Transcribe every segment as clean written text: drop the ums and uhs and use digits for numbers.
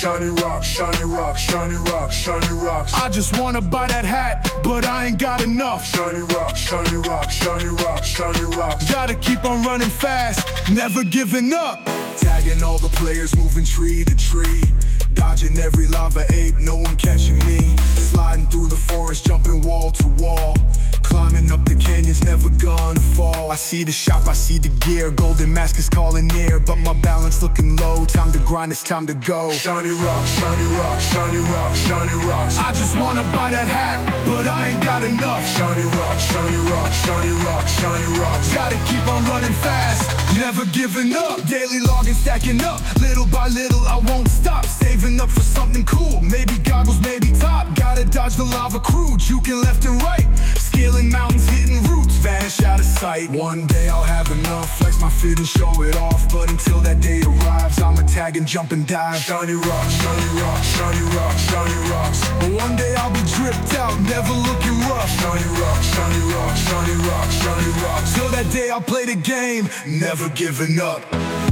shiny rock, shiny rock, shiny rock, shiny rocks. I just wanna buy that hat, but I ain't got enough. Shiny rock, shiny rock, shiny rock, shiny rocks. Gotta keep on running fast, never giving up. Tagging all the players, moving tree to tree. Dodging every lava ape, no one catching me. Sliding through the forest, jumping wall to wall. Climbing up the canyons, never gonna fall. I see the shop, I see the gear. Golden mask is calling near, but my balance looking low. Time to grind, it's time to go. Shiny rock, shiny rock, shiny rock, shiny rocks. I just wanna buy that hat, but I ain't got enough. Shiny rock, shiny rock, shiny rock, shiny rocks. Gotta keep on running fast, never giving up. Daily logging, stacking up, little by little I won't stop. Saving up for something cool, maybe goggles, maybe top. Gotta dodge the lava crew, juking left and right. Scaling mountains, hitting roots, vanish out of sight. One day I'll have enough, flex my fit and show it off. But until that day arrives, I'ma tag and jump and dive. Shiny rock, shiny rock, shiny rock, shiny rocks. But one day I'll be dripped out, never looking rough. Shiny rock, shiny rock, shiny rock, shiny rocks. Till that day I'll play the game, never giving up.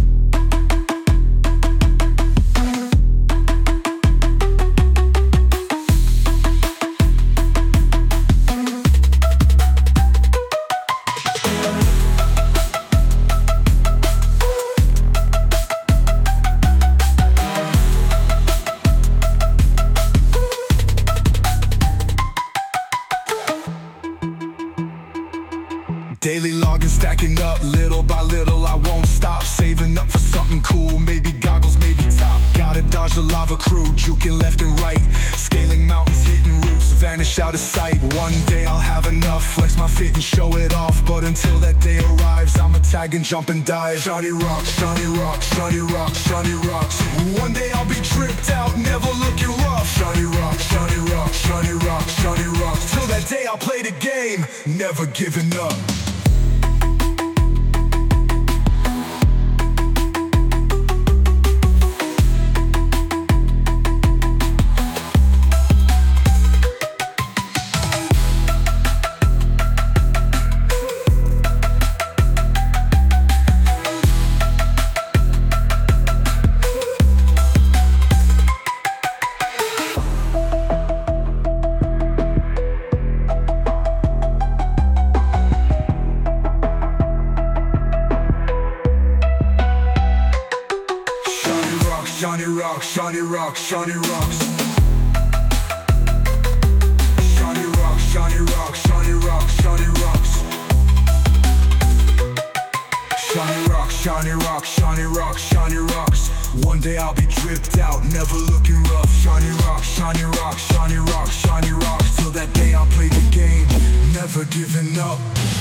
Daily logging, stacking up, little by little I won't stop. Saving up for something cool, maybe goggles, maybe top. Gotta dodge the lava crew, juking left and right. Scaling mountains, hitting roots, vanish out of sight. One day I'll have enough, flex my fit and show it off. But until that day arrives, I'ma tag and jump and dive. Shiny rock, shiny rock, shiny rock, shiny rocks. One day I'll be tripped out, never looking rough. Shiny rock, shiny rock, shiny rock, shiny rocks. Till that day I'll play the game, never giving up. Shiny rock, shiny rock, shiny rocks. Shiny rock, shiny rock, shiny rock, shiny rocks. Shiny rock, shiny rock, shiny rock, shiny rocks. One day I'll be dripped out, never looking rough. Shiny rock, shiny rock, shiny rock, shiny rocks. Till that day I'll play the game, never giving up.